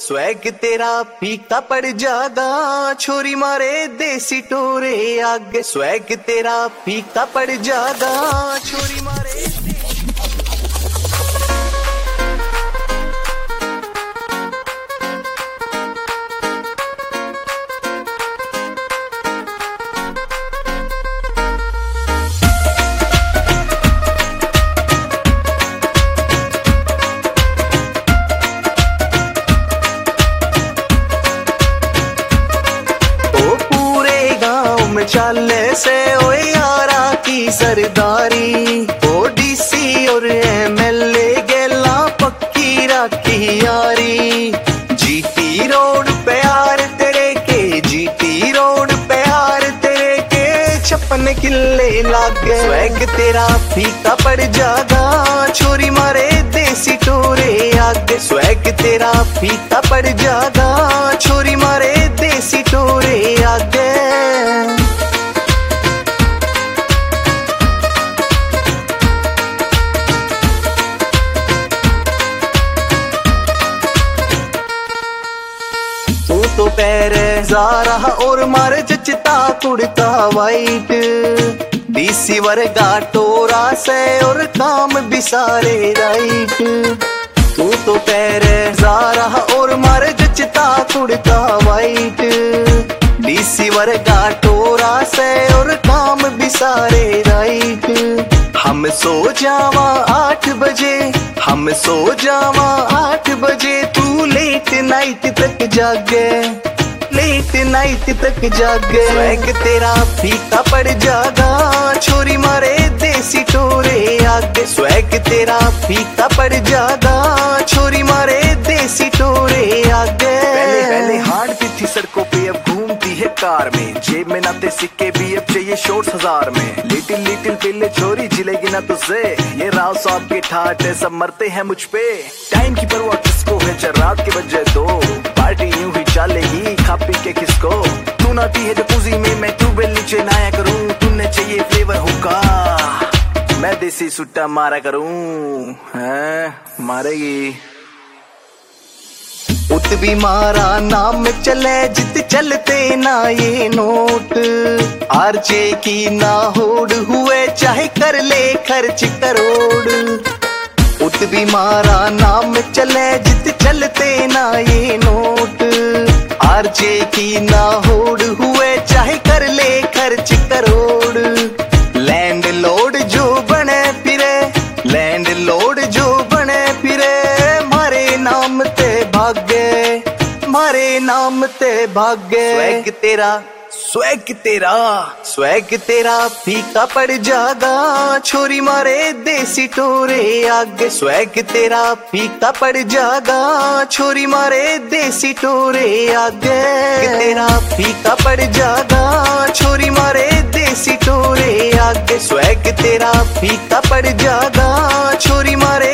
Swag तेरा फीका पड़ जागा, छोरी मारे देसी टोरे आगे। स्वैग तेरा फीका पड़ जागा, छोरी मारे चाले से ओ यारा की सरदारी, ओ डीसी और एमएलए गेला पक्की राखी यारी। जीटी रोड पे यार तेरे के, जीटी रोड पे यार तेरे के 56 किले लागे। स्वैग तेरा फीका पड़ जागा, छोरी मारे देसी टोरे आगे। स्वैग तेरा फीका पड़ जागा, छोरी मारे देसी टोरे आगे। तो पैर जा रहा और मारे जचता कुड़ता वाइट, डीसी वर्गा टोरा से और काम भी सारे राइट। तू तो पैर जा रहा और मारे जचता कुड़ता वाइट, डीसी वर्गा टोरा से और काम भी सारे राइट। हम सो जावा 8 बजे, हम सो जावा 8 बजे, तू लेट नाइट तक जागे, लेट नाइट तक जागे। स्वैग तेरा फीका पड़ जागा, छोरी मारे देसी टोरे आगे। स्वैग तेरा फीका पड़ जागा, छोरी मारे देसी टोरे आगे। पहले पहले हांडती थी सड़कों पे, अब घूमती है कार में। जेब में नाते सिक्के भी अब चाहिए शोर्ट्स 1000 में। लिटिल लिटिल पिल्ले छोरी जिलेगी ना तुझसे, ये राव साहब के ठाट है, सब मरते हैं मुझ पे। टाइम की परवाह किसको है, जब रात के बजे 2, पार्टी यूं ही चलेगी खा पी के किसको। तू नाती है जो पूजी में, मैं ट्यूबवेल नीचे नहाया करूं। तुमने चाहिए फ्लेवर हुक्का, मैं देसी सुट्टा मारा करूं। मारेगी उत भी मारा नाम चले जित चलते ना ये नोट। आरजे की ना होड़ हुए चाहे कर ले खर्च करोड़। उत भी मारा नाम चले जित चलते ना ये नोट। आरजे की ना होड़ हुए चाहे कर ले खर्च करोड़। लैंड लॉर्ड जो बने फिरे, लैंड लॉर्ड जो बने फिरे, मारे नाम ते भागे, मारे नाम ते भागे। स्वैग तेरा, स्वैग तेरा, स्वैग तेरा फीका पड़ जागा, छोरी मारे देसी टोरे आगे। स्वैग तेरा फीका पड़ जागा, छोरी मारे देसी टोरे आगे। तेरा फीका पड़ जागा, छोरी मारे देसी टोरे आगे। स्वैग तेरा फीका पड़ जागा, छोरी मारे